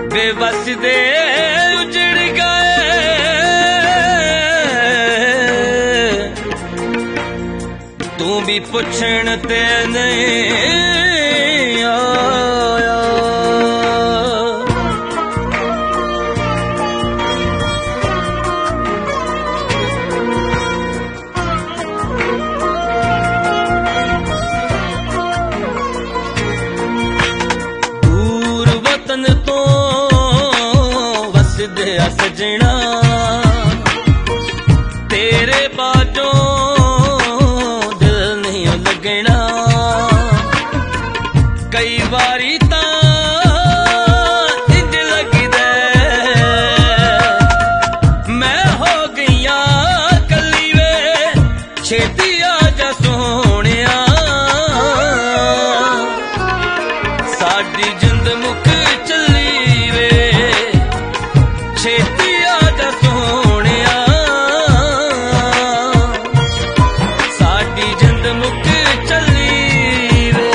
बेबस दे उजड़ गए तू भी पुछण ते नहीं आया। दूर वतन तो वसदया सजना तेरे बाजों दिल नहीं लगना। कई बारी ता इंज लगदा मैं हो गईया कली वे छेती आजा सोहणिया। साडी जिंद मुक चली वे छेती आजा सोहणिया। साडी जिंद मुक चली वे।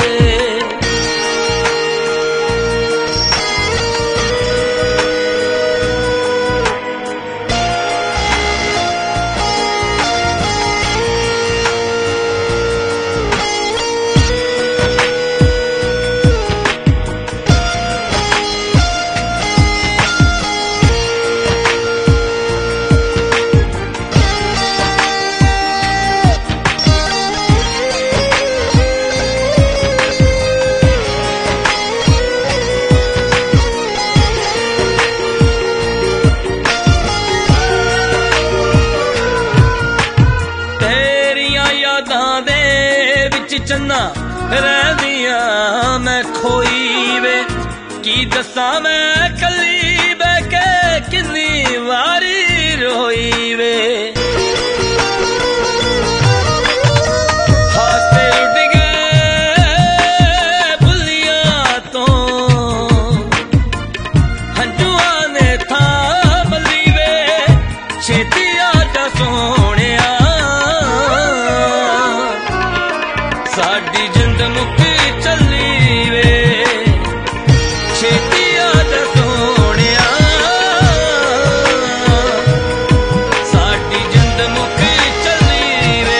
चन्ना रहदिया मैं खोई वे की दसा मैं कली बह के किन्नी वारी रोई वे। हासे उड़ गए बुलिया तो हंजुआ ने था बली वे छेती आजा सोहणिया। साडी जिंद मुक चली वे छेती आजा सोहणिया। साडी जिंद मुक चली वे।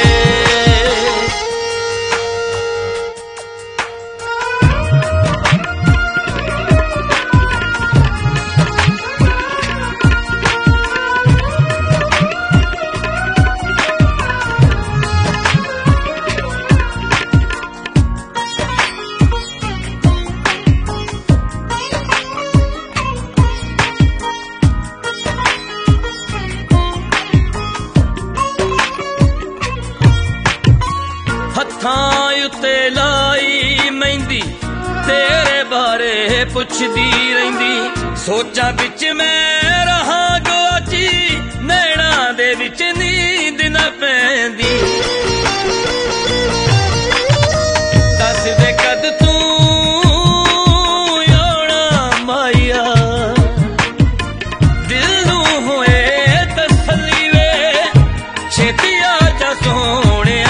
हत्थां उत्ते लाई मेहंदी तेरे बारे पुछदी रहिंदी। सोचां बिच मैं रहा गोची नैना दे विच नींद न पैंदी। दस दे कद तू आउणा माया दिल नूं होए तसल्ली वे छेती आजा सोहणिया।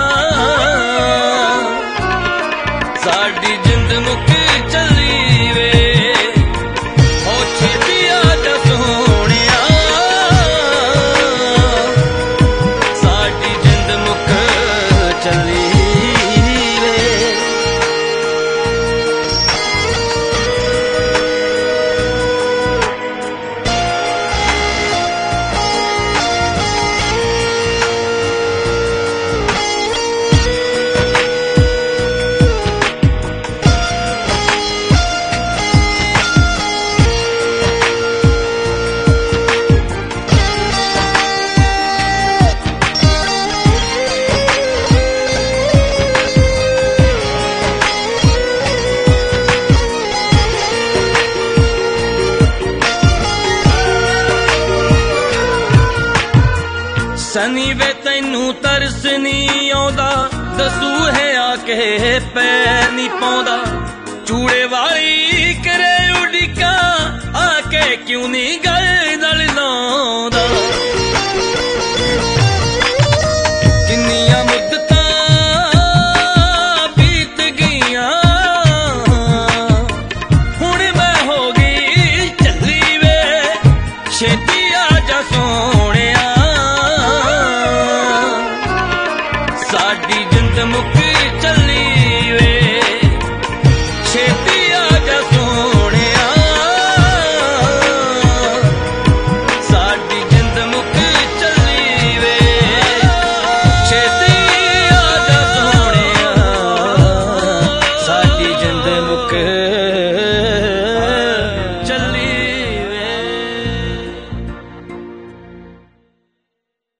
साडी जिंद मुक चली वे ओ छेती आजा सोहणिया। साडी जिंद मुक चली वे। सनी वे तैनू तरस नहीं आउंदा दसू है आके पैर नहीं पाउंदा। चूड़े वाली करे उडिका आके क्यों नहीं